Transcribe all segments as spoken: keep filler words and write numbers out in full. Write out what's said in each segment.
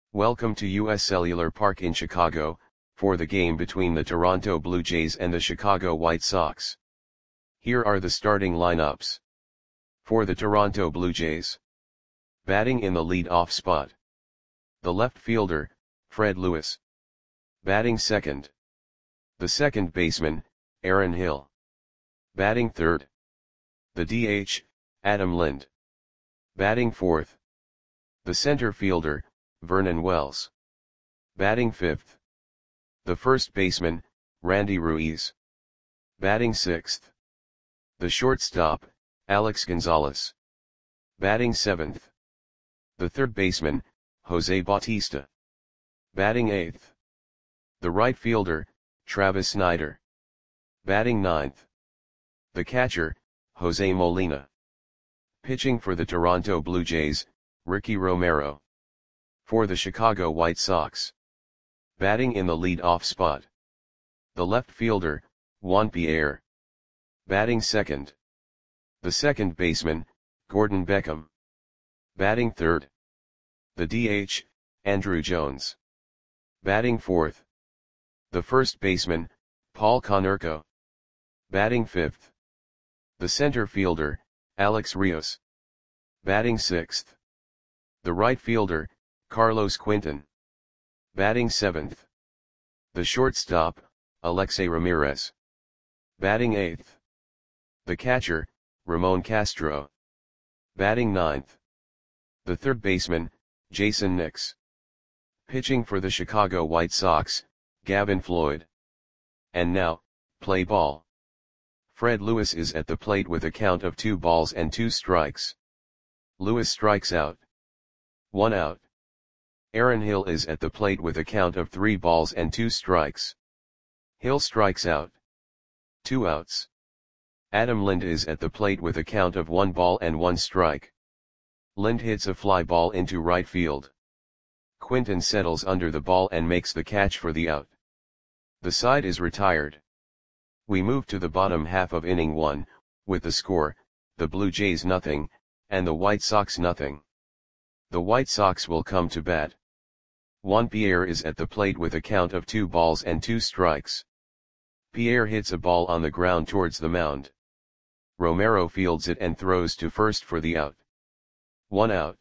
Welcome to U S Cellular Park in Chicago, for the game between the Toronto Blue Jays and the Chicago White Sox. Here are the starting lineups. For the Toronto Blue Jays. Batting in the lead-off spot. The left fielder, Fred Lewis. Batting second. The second baseman, Aaron Hill. Batting third. The D H, Adam Lind. Batting fourth. The center fielder, Vernon Wells. Batting fifth. The first baseman, Randy Ruiz. Batting sixth. The shortstop, Alex Gonzalez. Batting seventh. The third baseman, Jose Bautista. Batting eighth. The right fielder, Travis Snider. Batting ninth. The catcher, Jose Molina. Pitching for the Toronto Blue Jays, Ricky Romero. For the Chicago White Sox. Batting in the lead-off spot. The left fielder, Juan Pierre. Batting second. The second baseman, Gordon Beckham. Batting third. The D H, Andruw Jones. Batting fourth. The first baseman, Paul Konerko. Batting fifth. The center fielder, Alex Rios. Batting sixth. The right fielder, Carlos Quinton. Batting seventh. The shortstop, Alexei Ramirez. Batting eighth. The catcher, Ramon Castro. Batting ninth. The third baseman, Jason Nix. Pitching for the Chicago White Sox, Gavin Floyd. And now, play ball. Fred Lewis is at the plate with a count of two balls and two strikes. Lewis strikes out. One out. Aaron Hill is at the plate with a count of three balls and two strikes. Hill strikes out. Two outs. Adam Lind is at the plate with a count of one ball and one strike. Lind hits a fly ball into right field. Quinton settles under the ball and makes the catch for the out. The side is retired. We move to the bottom half of inning one, with the score, the Blue Jays nothing, and the White Sox nothing. The White Sox will come to bat. Juan Pierre is at the plate with a count of two balls and two strikes. Pierre hits a ball on the ground towards the mound. Romero fields it and throws to first for the out. One out.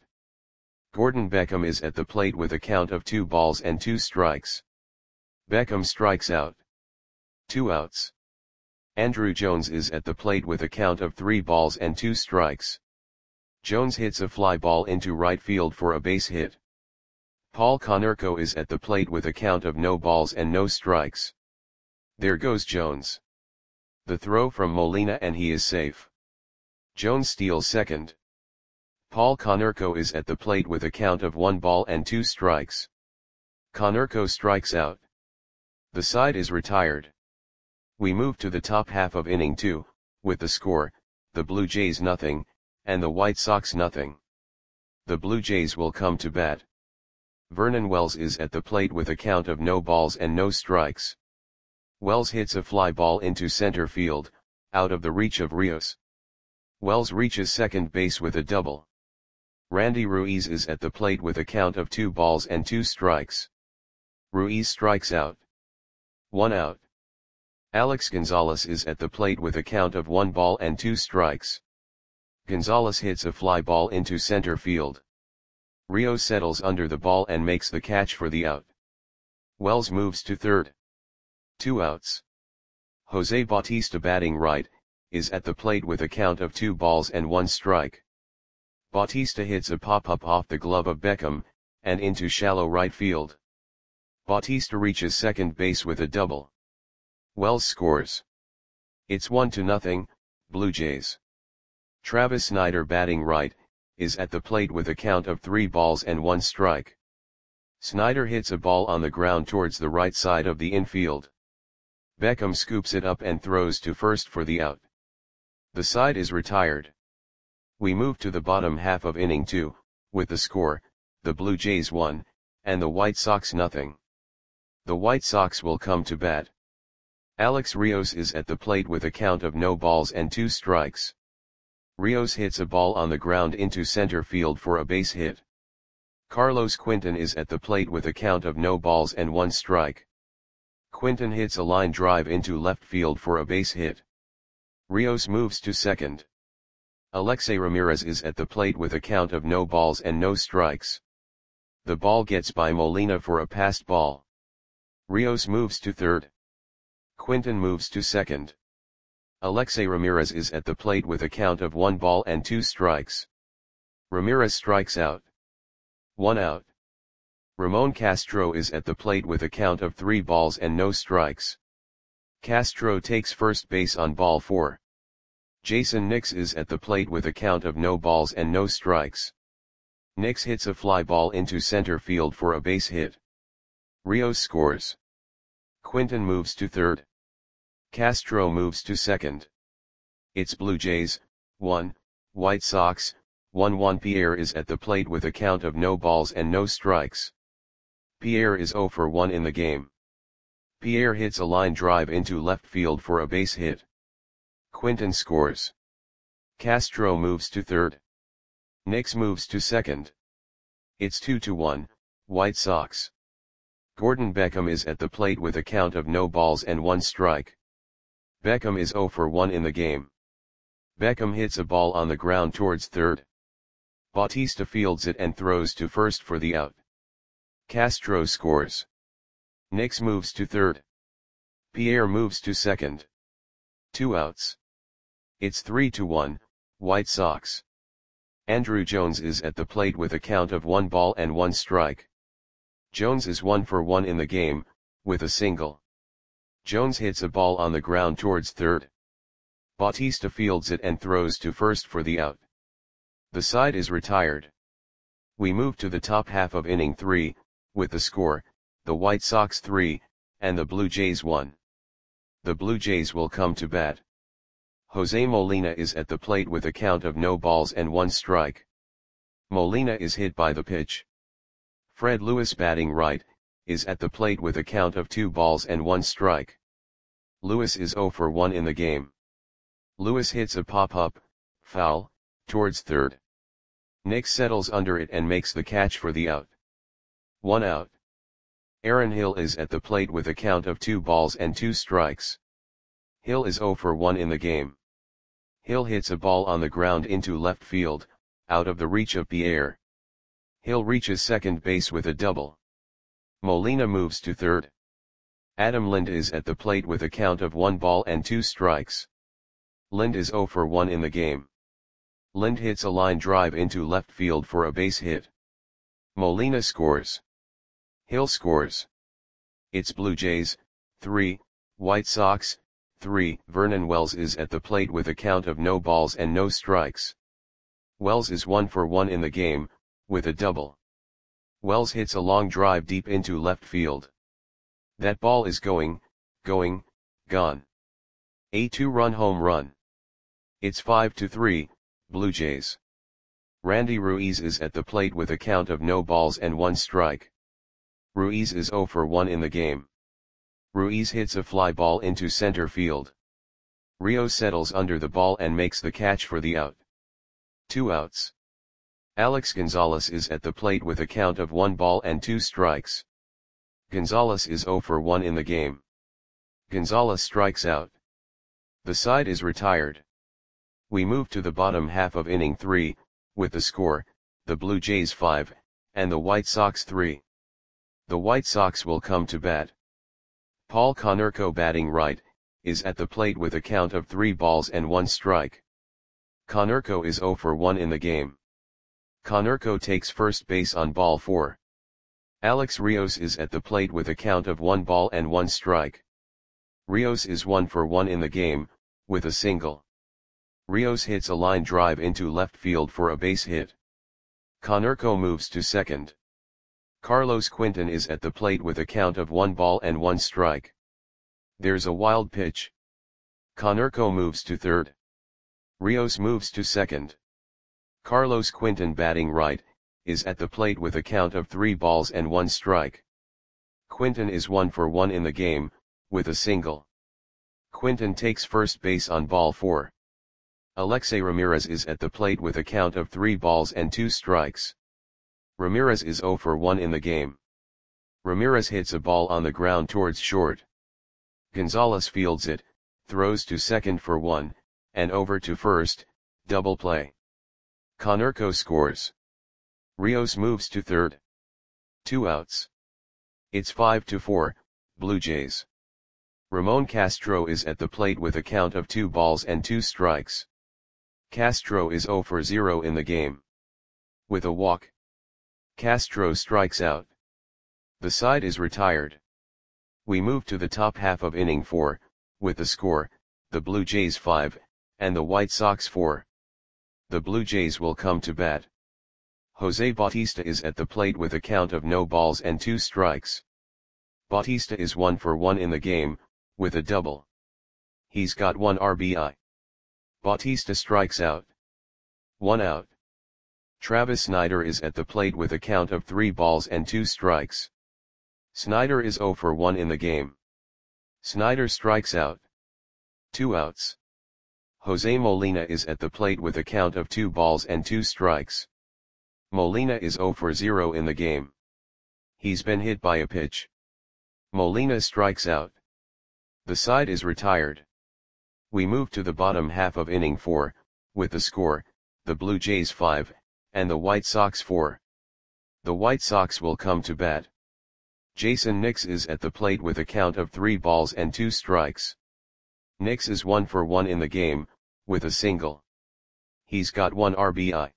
Gordon Beckham is at the plate with a count of two balls and two strikes. Beckham strikes out. Two outs. Andruw Jones is at the plate with a count of three balls and two strikes. Jones hits a fly ball into right field for a base hit. Paul Konerko is at the plate with a count of no balls and no strikes. There goes Jones. The throw from Molina and he is safe. Jones steals second. Paul Konerko is at the plate with a count of one ball and two strikes. Konerko strikes out. The side is retired. We move to the top half of inning two, with the score, the Blue Jays nothing, and the White Sox nothing. The Blue Jays will come to bat. Vernon Wells is at the plate with a count of no balls and no strikes. Wells hits a fly ball into center field, out of the reach of Rios. Wells reaches second base with a double. Randy Ruiz is at the plate with a count of two balls and two strikes. Ruiz strikes out. One out. Alex Gonzalez is at the plate with a count of one ball and two strikes. Gonzalez hits a fly ball into center field. Rios settles under the ball and makes the catch for the out. Wells moves to third. Two outs. Jose Bautista, batting right, is at the plate with a count of two balls and one strike. Bautista hits a pop-up off the glove of Beckham, and into shallow right field. Bautista reaches second base with a double. Wells scores. It's one to nothing, Blue Jays. Travis Snider, batting right, is at the plate with a count of three balls and one strike. Snider hits a ball on the ground towards the right side of the infield. Beckham scoops it up and throws to first for the out. The side is retired. We move to the bottom half of inning two, with the score, the Blue Jays one, and the White Sox nothing. The White Sox will come to bat. Alex Rios is at the plate with a count of no balls and two strikes. Rios hits a ball on the ground into center field for a base hit. Carlos Quinton is at the plate with a count of no balls and one strike. Quinton hits a line drive into left field for a base hit. Rios moves to second. Alexei Ramirez is at the plate with a count of no balls and no strikes. The ball gets by Molina for a passed ball. Rios moves to third. Quinton moves to second. Alexei Ramirez is at the plate with a count of one ball and two strikes. Ramirez strikes out. One out. Ramon Castro is at the plate with a count of three balls and no strikes. Castro takes first base on ball four. Jason Nix is at the plate with a count of no balls and no strikes. Nix hits a fly ball into center field for a base hit. Rios scores. Quinton moves to third. Castro moves to second. It's Blue Jays, one, White Sox, one one. Pierre is at the plate with a count of no balls and no strikes. Pierre is zero for one in the game. Pierre hits a line drive into left field for a base hit. Quinton scores. Castro moves to third. Nix moves to second. It's two to one, White Sox. Gordon Beckham is at the plate with a count of no balls and one strike. Beckham is zero for one in the game. Beckham hits a ball on the ground towards third. Bautista fields it and throws to first for the out. Castro scores. Nix moves to third. Pierre moves to second. Two outs. It's three to one, White Sox. Andruw Jones is at the plate with a count of one ball and one strike. Jones is one for one in the game, with a single. Jones hits a ball on the ground towards third. Bautista fields it and throws to first for the out. The side is retired. We move to the top half of inning three, with the score, the White Sox three, and the Blue Jays one. The Blue Jays will come to bat. Jose Molina is at the plate with a count of no balls and one strike. Molina is hit by the pitch. Fred Lewis, batting right, is at the plate with a count of two balls and one strike. Lewis is zero for one in the game. Lewis hits a pop-up, foul, towards third. Nix settles under it and makes the catch for the out. One out. Aaron Hill is at the plate with a count of two balls and two strikes. Hill is zero for one in the game. Hill hits a ball on the ground into left field, out of the reach of Pierre. Hill reaches second base with a double. Molina moves to third. Adam Lind is at the plate with a count of one ball and two strikes. Lind is zero for one in the game. Lind hits a line drive into left field for a base hit. Molina scores. Hill scores. It's Blue Jays, three, White Sox, three. Vernon Wells is at the plate with a count of no balls and no strikes. Wells is one for one in the game, with a double. Wells hits a long drive deep into left field. That ball is going, going, gone. A two-run home run. It's five to three, Blue Jays. Randy Ruiz is at the plate with a count of no balls and one strike. Ruiz is zero for one in the game. Ruiz hits a fly ball into center field. Rios settles under the ball and makes the catch for the out. Two outs. Alex Gonzalez is at the plate with a count of one ball and two strikes. Gonzalez is zero for one in the game. Gonzalez strikes out. The side is retired. We move to the bottom half of inning three, with the score, the Blue Jays five, and the White Sox three. The White Sox will come to bat. Paul Konerko, batting right, is at the plate with a count of three balls and one strike. Konerko is zero for one in the game. Konerko takes first base on ball four. Alex Rios is at the plate with a count of one ball and one strike. Rios is one for one in the game, with a single. Rios hits a line drive into left field for a base hit. Konerko moves to second. Carlos Quinton is at the plate with a count of one ball and one strike. There's a wild pitch. Konerko moves to third. Rios moves to second. Carlos Quinton, batting right, is at the plate with a count of three balls and one strike. Quinton is one for one in the game, with a single. Quinton takes first base on ball four. Alexei Ramirez is at the plate with a count of three balls and two strikes. Ramirez is zero for one in the game. Ramirez hits a ball on the ground towards short. Gonzalez fields it, throws to second for one, and over to first, double play. Konerko scores. Rios moves to third. Two outs. It's five to four, Blue Jays. Ramon Castro is at the plate with a count of two balls and two strikes. Castro is zero for zero in the game. With a walk, Castro strikes out. The side is retired. We move to the top half of inning four, with the score, the Blue Jays five, and the White Sox four. The Blue Jays will come to bat. Jose Bautista is at the plate with a count of no balls and two strikes. Bautista is one for one in the game, with a double. He's got one R B I. Bautista strikes out. One out. Travis Snider is at the plate with a count of three balls and two strikes. Snider is zero for one in the game. Snider strikes out. Two outs. Jose Molina is at the plate with a count of two balls and two strikes. Molina is zero for zero in the game. He's been hit by a pitch. Molina strikes out. The side is retired. We move to the bottom half of inning four, with the score, the Blue Jays five, and the White Sox four. The White Sox will come to bat. Jason Nix is at the plate with a count of three balls and two strikes. Nix is one for one in the game, with a single. He's got one R B I.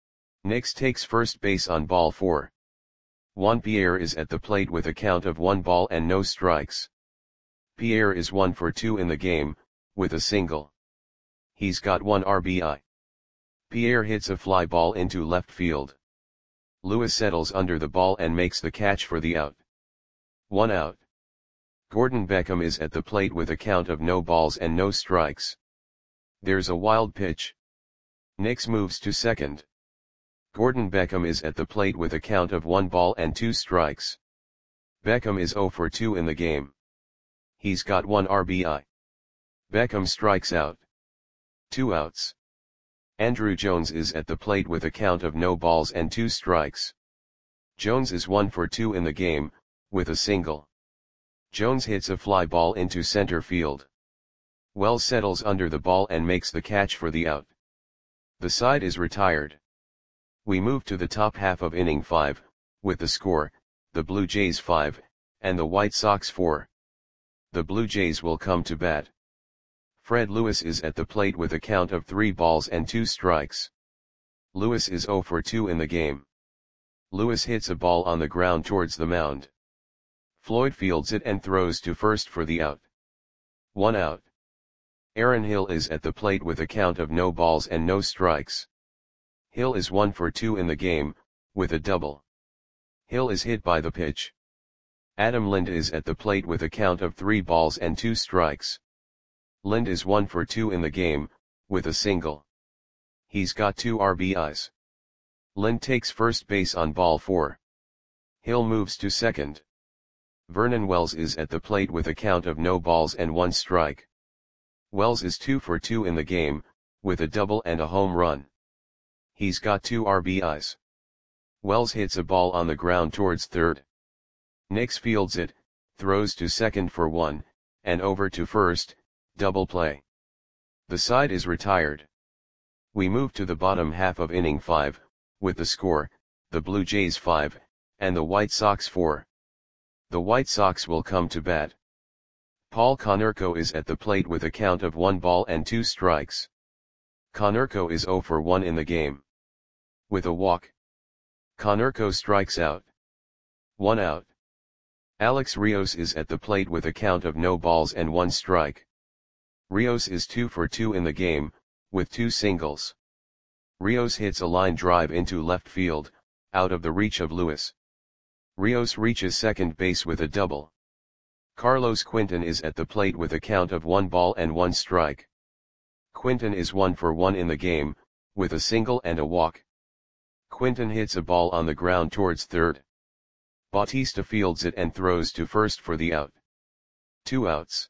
Nix takes first base on ball four. Juan Pierre is at the plate with a count of one ball and no strikes. Pierre is one for two in the game, with a single. He's got one R B I. Pierre hits a fly ball into left field. Lewis settles under the ball and makes the catch for the out. One out. Gordon Beckham is at the plate with a count of no balls and no strikes. There's a wild pitch. Nix moves to second. Gordon Beckham is at the plate with a count of one ball and two strikes. Beckham is zero for two in the game. He's got one R B I. Beckham strikes out. Two outs. Andruw Jones is at the plate with a count of no balls and two strikes. Jones is one for two in the game, with a single. Jones hits a fly ball into center field. Wells settles under the ball and makes the catch for the out. The side is retired. We move to the top half of inning five, with the score, the Blue Jays five, and the White Sox four. The Blue Jays will come to bat. Fred Lewis is at the plate with a count of three balls and two strikes. Lewis is zero for two in the game. Lewis hits a ball on the ground towards the mound. Floyd fields it and throws to first for the out. One out. Aaron Hill is at the plate with a count of no balls and no strikes. Hill is one for two in the game, with a double. Hill is hit by the pitch. Adam Lind is at the plate with a count of three balls and two strikes. Lind is one for two in the game, with a single. He's got two R B Is. Lind takes first base on ball four. Hill moves to second. Vernon Wells is at the plate with a count of no balls and one strike. Wells is two for two in the game, with a double and a home run. He's got two R B Is. Wells hits a ball on the ground towards third. Nix fields it, throws to second for one, and over to first, double play. The side is retired. We move to the bottom half of inning five, with the score, the Blue Jays five, and the White Sox four. The White Sox will come to bat. Paul Konerko is at the plate with a count of one ball and two strikes. Konerko is zero for one in the game. With a walk, Konerko strikes out. One out. Alex Rios is at the plate with a count of no balls and one strike. Rios is two for two in the game, with two singles. Rios hits a line drive into left field, out of the reach of Lewis. Rios reaches second base with a double. Carlos Quinton is at the plate with a count of one ball and one strike. Quinton is one for one in the game, with a single and a walk. Quinton hits a ball on the ground towards third. Bautista fields it and throws to first for the out. Two outs.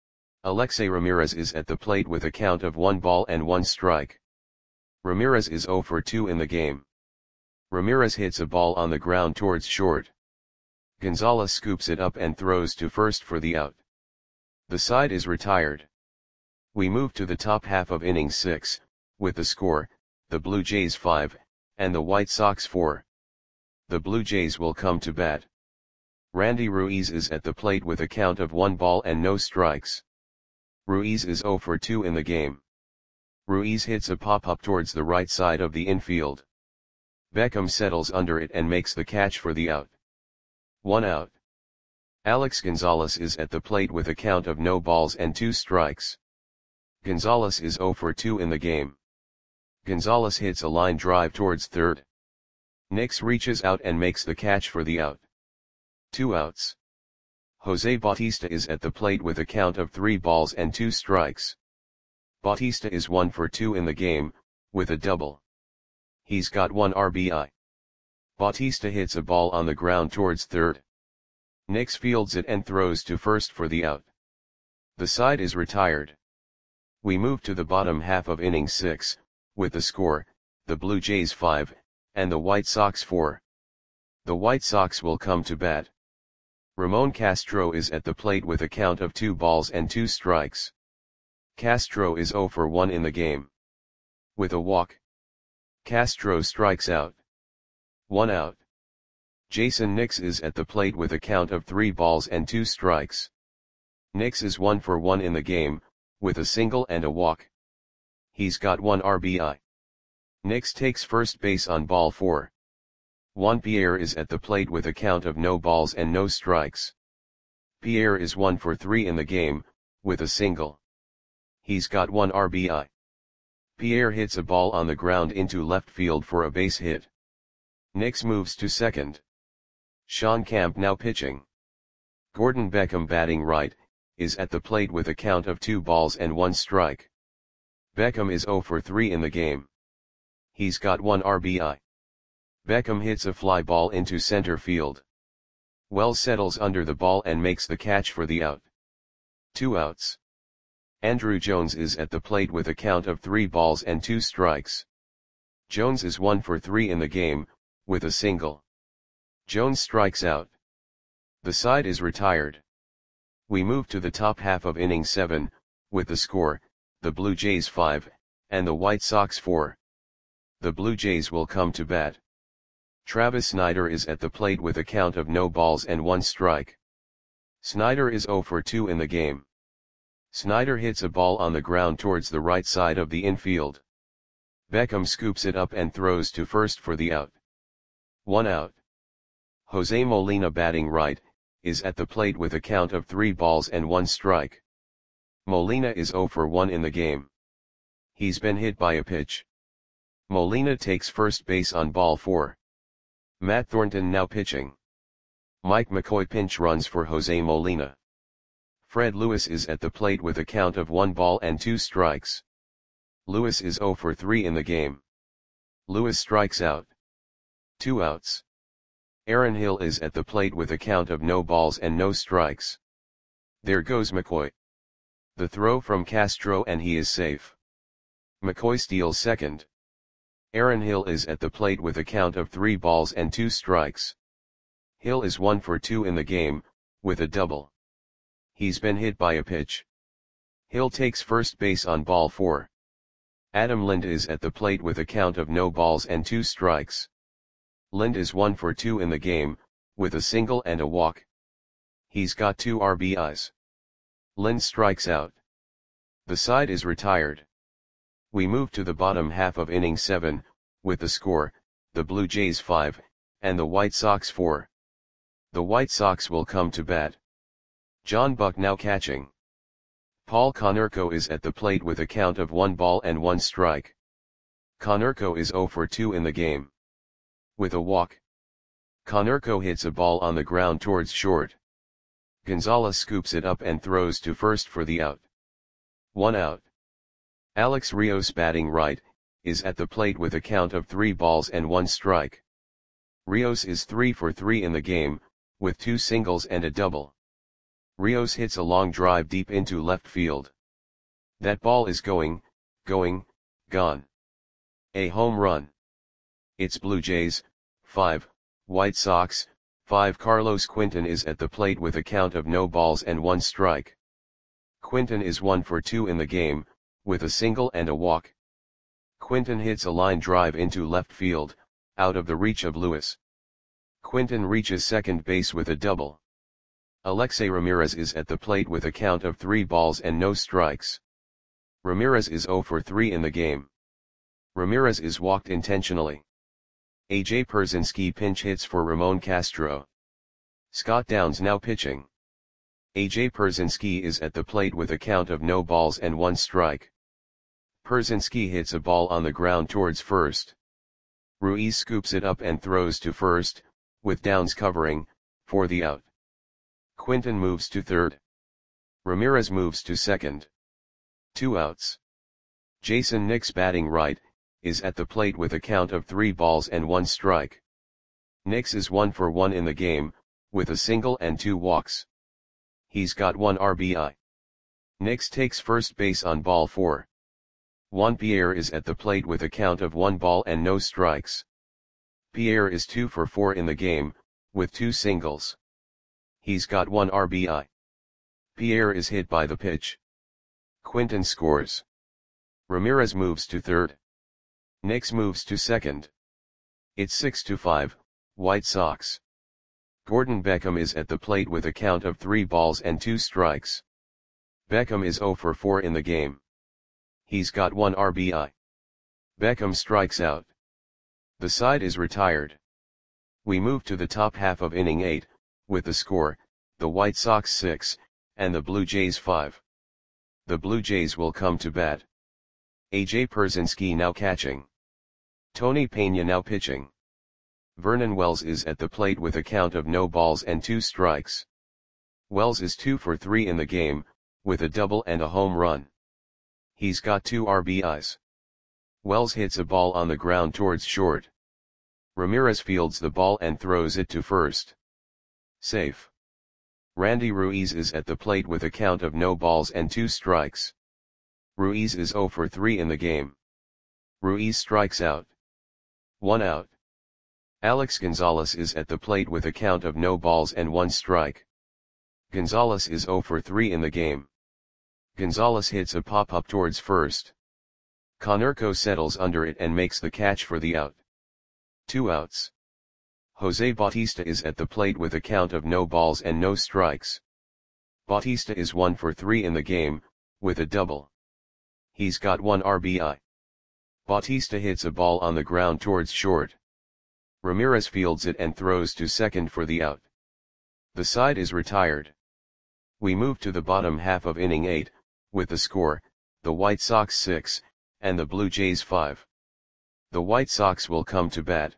Alexei Ramirez is at the plate with a count of one ball and one strike. Ramirez is zero for two in the game. Ramirez hits a ball on the ground towards short. Gonzalez scoops it up and throws to first for the out. The side is retired. We move to the top half of inning six, with the score, the Blue Jays five, and the White Sox four. The Blue Jays will come to bat. Randy Ruiz is at the plate with a count of one ball and no strikes. Ruiz is zero for two in the game. Ruiz hits a pop-up towards the right side of the infield. Beckham settles under it and makes the catch for the out. One out. Alex Gonzalez is at the plate with a count of no balls and two strikes. Gonzalez is zero for two in the game. Gonzalez hits a line drive towards third. Nix reaches out and makes the catch for the out. Two outs. Jose Bautista is at the plate with a count of three balls and two strikes. Bautista is one for two in the game, with a double. He's got one R B I. Bautista hits a ball on the ground towards third. Nix fields it and throws to first for the out. The side is retired. We move to the bottom half of inning six, with the score, the Blue Jays five, and the White Sox four. The White Sox will come to bat. Ramon Castro is at the plate with a count of two balls and two strikes. Castro is zero for one in the game. With a walk, Castro strikes out. One out. Jason Nix is at the plate with a count of three balls and two strikes. Nix is one for one in the game, with a single and a walk. He's got one R B I. Nix takes first base on ball four. Juan Pierre is at the plate with a count of no balls and no strikes. Pierre is one for three in the game, with a single. He's got one R B I. Pierre hits a ball on the ground into left field for a base hit. Nix moves to second. Sean Camp now pitching. Gordon Beckham batting right, is at the plate with a count of two balls and one strike. Beckham is zero for three in the game. He's got one R B I. Beckham hits a fly ball into center field. Wells settles under the ball and makes the catch for the out. Two outs. Andruw Jones is at the plate with a count of three balls and two strikes. Jones is one for three in the game, with a single. Jones strikes out. The side is retired. We move to the top half of inning seven, with the score, the Blue Jays five, and the White Sox four. The Blue Jays will come to bat. Travis Snider is at the plate with a count of no balls and one strike. Snider is zero for two in the game. Snider hits a ball on the ground towards the right side of the infield. Beckham scoops it up and throws to first for the out. One out. Jose Molina batting right, is at the plate with a count of three balls and one strike. Molina is zero for one in the game. He's been hit by a pitch. Molina takes first base on ball four. Matt Thornton now pitching. Mike McCoy pinch runs for Jose Molina. Fred Lewis is at the plate with a count of one ball and two strikes. Lewis is zero for three in the game. Lewis strikes out. Two outs. Aaron Hill is at the plate with a count of no balls and no strikes. There goes McCoy. The throw from Castro and he is safe. McCoy steals second. Aaron Hill is at the plate with a count of three balls and two strikes. Hill is one for two in the game, with a double. He's been hit by a pitch. Hill takes first base on ball four. Adam Lind is at the plate with a count of no balls and two strikes. Lind is one for two in the game, with a single and a walk. He's got two R B Is. Lind strikes out. The side is retired. We move to the bottom half of inning seven, with the score, the Blue Jays five, and the White Sox four. The White Sox will come to bat. John Buck now catching. Paul Konerko is at the plate with a count of one ball and one strike. Konerko is zero for two in the game. With a walk, Konerko hits a ball on the ground towards short. Gonzalez scoops it up and throws to first for the out. One out. Alex Rios batting right, is at the plate with a count of three balls and one strike. Rios is three for three in the game, with two singles and a double. Rios hits a long drive deep into left field. That ball is going, going, gone. A home run. It's Blue Jays, five, White Sox, five. Carlos Quinton is at the plate with a count of no balls and one strike. Quinton is one for two in the game, with a single and a walk. Quinton hits a line drive into left field, out of the reach of Lewis. Quinton reaches second base with a double. Alexei Ramirez is at the plate with a count of three balls and no strikes. Ramirez is zero for three in the game. Ramirez is walked intentionally. A J Pierzynski pinch hits for Ramon Castro. Scott Downs now pitching. A J Pierzynski is at the plate with a count of no balls and one strike. Pierzynski hits a ball on the ground towards first. Ruiz scoops it up and throws to first, with Downs covering, for the out. Quinton moves to third. Ramirez moves to second. Two outs. Jason Nix, batting right, is at the plate with a count of three balls and one strike. Nix is one for one in the game, with a single and two walks. He's got one R B I. Nix takes first base on ball four. Juan Pierre is at the plate with a count of one ball and no strikes. Pierre is two for four in the game, with two singles. He's got one R B I. Pierre is hit by the pitch. Quinton scores. Ramirez moves to third. Nix moves to second. It's six to five, White Sox. Gordon Beckham is at the plate with a count of three balls and two strikes. Beckham is zero for four in the game. He's got one R B I. Beckham strikes out. The side is retired. We move to the top half of inning eight, with the score, the White Sox six, and the Blue Jays five. The Blue Jays will come to bat. A J Pierzynski now catching. Tony Pena now pitching. Vernon Wells is at the plate with a count of no balls and two strikes. Wells is two for three in the game, with a double and a home run. He's got two R B Is. Wells hits a ball on the ground towards short. Ramirez fields the ball and throws it to first. Safe. Randy Ruiz is at the plate with a count of no balls and two strikes. Ruiz is zero for three in the game. Ruiz strikes out. One out. Alex Gonzalez is at the plate with a count of no balls and one strike. Gonzalez is zero for three in the game. Gonzalez hits a pop-up towards first. Konerko settles under it and makes the catch for the out. Two outs. Jose Bautista is at the plate with a count of no balls and no strikes. Bautista is one for three in the game, with a double. He's got one R B I. Bautista hits a ball on the ground towards short. Ramirez fields it and throws to second for the out. The side is retired. We move to the bottom half of inning eight, with the score, the White Sox six, and the Blue Jays five. The White Sox will come to bat.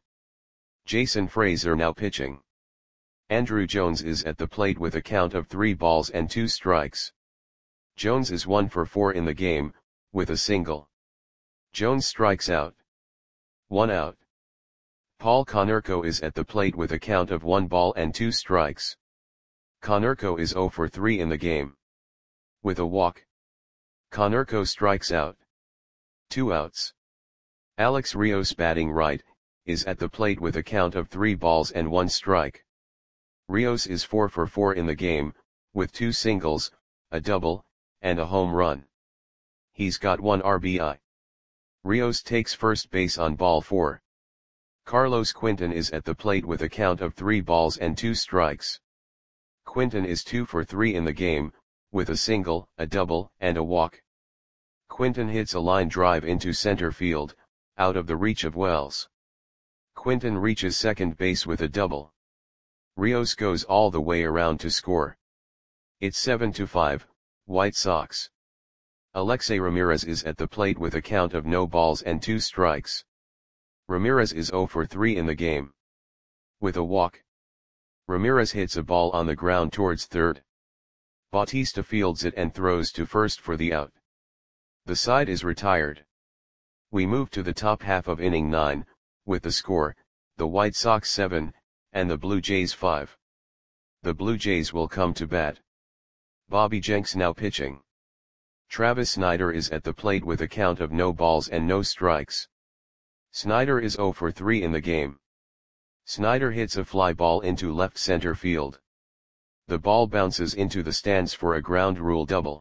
Jason Frazier now pitching. Andrew Jones is at the plate with a count of three balls and two strikes. Jones is one for four in the game, with a single. Jones strikes out. One out. Paul Konerko is at the plate with a count of one ball and two strikes. Konerko is zero for three in the game. With a walk. Konerko strikes out. Two outs. Alex Rios, batting right, is at the plate with a count of three balls and one strike. Rios is four for four in the game, with two singles, a double, and a home run. He's got one R B I. Rios takes first base on ball four. Carlos Quinton is at the plate with a count of three balls and two strikes. Quinton is two for three in the game, with a single, a double, and a walk. Quinton hits a line drive into center field, out of the reach of Wells. Quinton reaches second base with a double. Rios goes all the way around to score. It's seven to five, White Sox. Alexei Ramirez is at the plate with a count of no balls and two strikes. Ramirez is zero for three in the game. With a walk. Ramirez hits a ball on the ground towards third. Bautista fields it and throws to first for the out. The side is retired. We move to the top half of inning nine, with the score, the White Sox seven, and the Blue Jays five. The Blue Jays will come to bat. Bobby Jenks now pitching. Travis Snider is at the plate with a count of no balls and no strikes. Snider is zero for three in the game. Snyder hits a fly ball into left center field. The ball bounces into the stands for a ground rule double.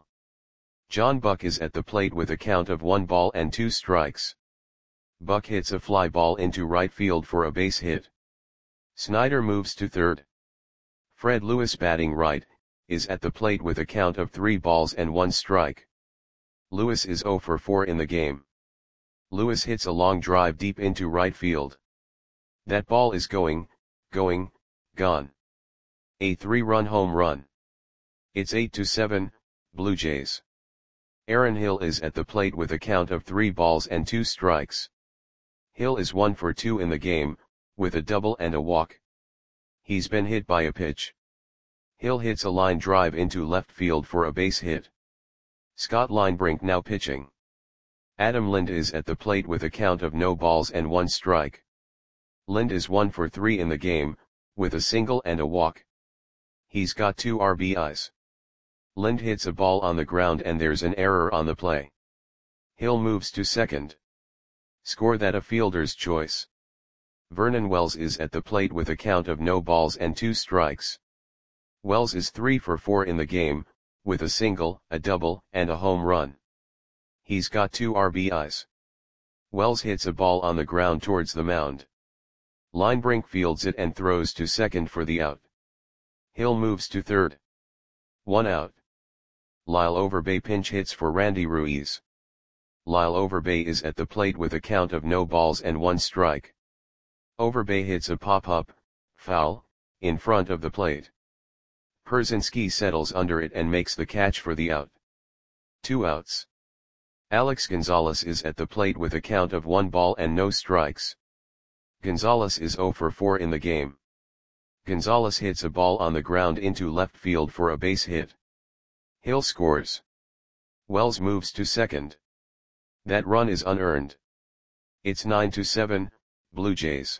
John Buck is at the plate with a count of one ball and two strikes. Buck hits a fly ball into right field for a base hit. Snyder moves to third. Fred Lewis, batting right, is at the plate with a count of three balls and one strike. Lewis is zero for four in the game. Lewis hits a long drive deep into right field. That ball is going, going, gone. A three-run home run. It's eight to seven, Blue Jays. Aaron Hill is at the plate with a count of three balls and two strikes. Hill is one for two in the game, with a double and a walk. He's been hit by a pitch. Hill hits a line drive into left field for a base hit. Scott Linebrink now pitching. Adam Lind is at the plate with a count of no balls and one strike. Lind is one for three in the game, with a single and a walk. He's got two R B Is. Lind hits a ball on the ground and there's an error on the play. Hill moves to second. Score that a fielder's choice. Vernon Wells is at the plate with a count of no balls and two strikes. Wells is three for four in the game, with a single, a double, and a home run. He's got two R B Is. Wells hits a ball on the ground towards the mound. Linebrink fields it and throws to second for the out. Hill moves to third. One out. Lyle Overbay pinch hits for Randy Ruiz. Lyle Overbay is at the plate with a count of no balls and one strike. Overbay hits a pop-up, foul, in front of the plate. Pierzynski settles under it and makes the catch for the out. Two outs. Alex Gonzalez is at the plate with a count of one ball and no strikes. Gonzalez is zero for four in the game. Gonzalez hits a ball on the ground into left field for a base hit. Hill scores. Wells moves to second. That run is unearned. It's nine to seven, Blue Jays.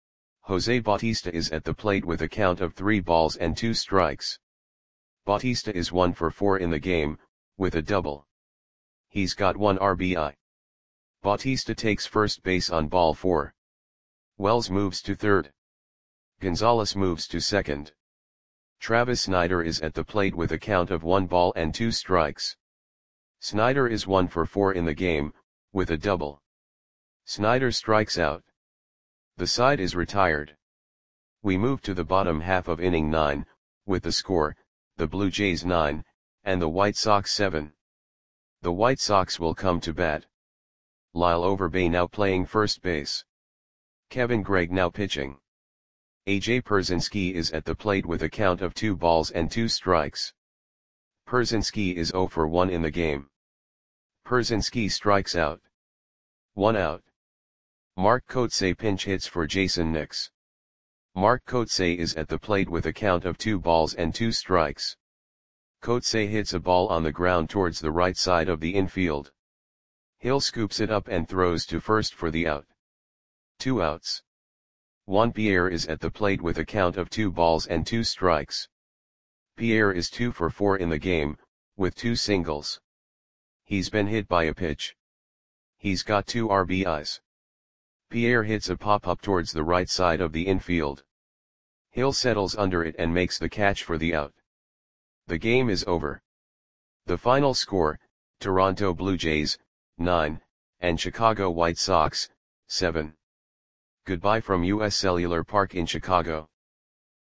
Jose Bautista is at the plate with a count of three balls and two strikes. Bautista is one for four in the game, with a double. He's got one R B I. Bautista takes first base on ball four. Wells moves to third. Gonzalez moves to second. Travis Snyder is at the plate with a count of one ball and two strikes. Snyder is one for four in the game, with a double. Snyder strikes out. The side is retired. We move to the bottom half of inning nine, with the score, the Blue Jays nine, and the White Sox seven. The White Sox will come to bat. Lyle Overbay now playing first base. Kevin Gregg now pitching. A J Pierzynski is at the plate with a count of two balls and two strikes. Pierzynski is zero for one in the game. Pierzynski strikes out. One out. Mark Kotsay pinch hits for Jason Nix. Mark Kotsay is at the plate with a count of two balls and two strikes. Kotsay hits a ball on the ground towards the right side of the infield. Hill scoops it up and throws to first for the out. Two outs. Juan Pierre is at the plate with a count of two balls and two strikes. Pierre is two for four in the game, with two singles. He's been hit by a pitch. He's got two R B Is. Pierre hits a pop-up towards the right side of the infield. Hill settles under it and makes the catch for the out. The game is over. The final score, Toronto Blue Jays, nine, and Chicago White Sox, seven. Goodbye from U S Cellular Park in Chicago.